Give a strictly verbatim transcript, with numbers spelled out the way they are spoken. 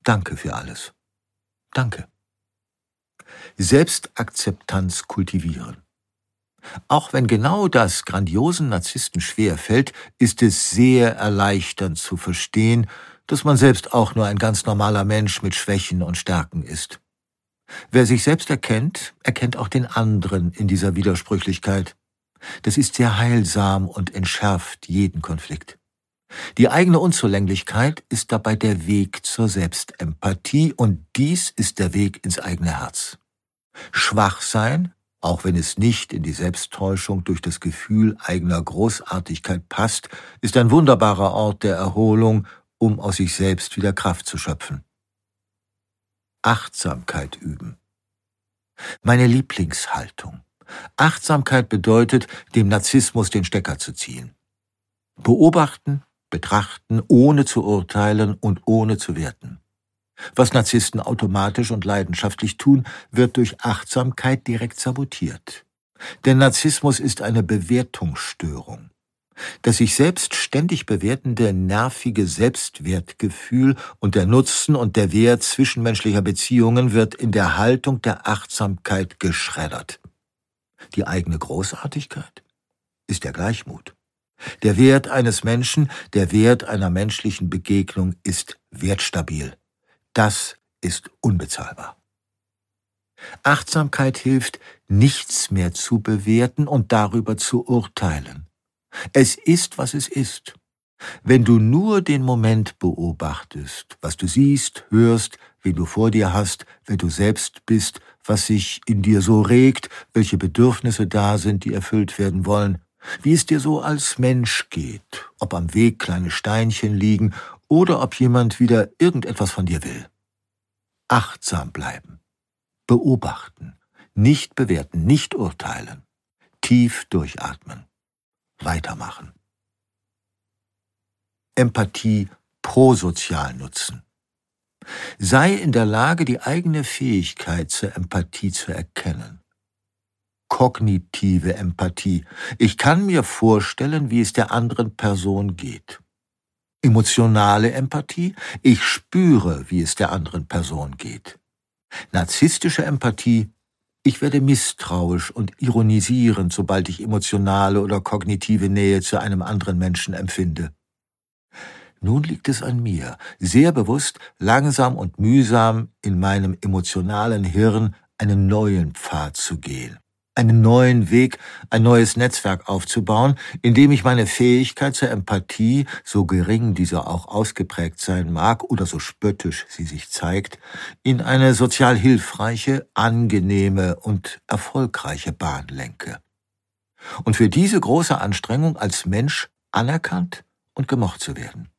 Danke für alles. Danke. Selbstakzeptanz kultivieren. Auch wenn genau das grandiosen Narzissten schwer fällt, ist es sehr erleichternd zu verstehen, dass man selbst auch nur ein ganz normaler Mensch mit Schwächen und Stärken ist. Wer sich selbst erkennt, erkennt auch den anderen in dieser Widersprüchlichkeit. Das ist sehr heilsam und entschärft jeden Konflikt. Die eigene Unzulänglichkeit ist dabei der Weg zur Selbstempathie, und dies ist der Weg ins eigene Herz. Schwach sein, auch wenn es nicht in die Selbsttäuschung durch das Gefühl eigener Großartigkeit passt, ist ein wunderbarer Ort der Erholung, um aus sich selbst wieder Kraft zu schöpfen. Achtsamkeit üben. Meine Lieblingshaltung. Achtsamkeit bedeutet, dem Narzissmus den Stecker zu ziehen. Beobachten, betrachten, ohne zu urteilen und ohne zu werten. Was Narzissten automatisch und leidenschaftlich tun, wird durch Achtsamkeit direkt sabotiert. Denn Narzissmus ist eine Bewertungsstörung. Das sich selbst ständig bewertende, nervige Selbstwertgefühl und der Nutzen und der Wert zwischenmenschlicher Beziehungen wird in der Haltung der Achtsamkeit geschreddert. Die eigene Großartigkeit ist der Gleichmut. Der Wert eines Menschen, der Wert einer menschlichen Begegnung ist wertstabil. Das ist unbezahlbar. Achtsamkeit hilft, nichts mehr zu bewerten und darüber zu urteilen. Es ist, was es ist. Wenn du nur den Moment beobachtest, was du siehst, hörst, wen du vor dir hast, wer du selbst bist, was sich in dir so regt, welche Bedürfnisse da sind, die erfüllt werden wollen, wie es dir so als Mensch geht, ob am Weg kleine Steinchen liegen oder ob jemand wieder irgendetwas von dir will. Achtsam bleiben, beobachten, nicht bewerten, nicht urteilen, tief durchatmen. Weitermachen. Empathie prosozial nutzen. Sei in der Lage, die eigene Fähigkeit zur Empathie zu erkennen. Kognitive Empathie. Ich kann mir vorstellen, wie es der anderen Person geht. Emotionale Empathie. Ich spüre, wie es der anderen Person geht. Narzisstische Empathie. Ich werde misstrauisch und ironisierend, sobald ich emotionale oder kognitive Nähe zu einem anderen Menschen empfinde. Nun liegt es an mir, sehr bewusst, langsam und mühsam in meinem emotionalen Hirn einen neuen Pfad zu gehen. Einen neuen Weg, ein neues Netzwerk aufzubauen, in dem ich meine Fähigkeit zur Empathie, so gering diese auch ausgeprägt sein mag oder so spöttisch sie sich zeigt, in eine sozial hilfreiche, angenehme und erfolgreiche Bahn lenke. Und für diese große Anstrengung als Mensch anerkannt und gemocht zu werden.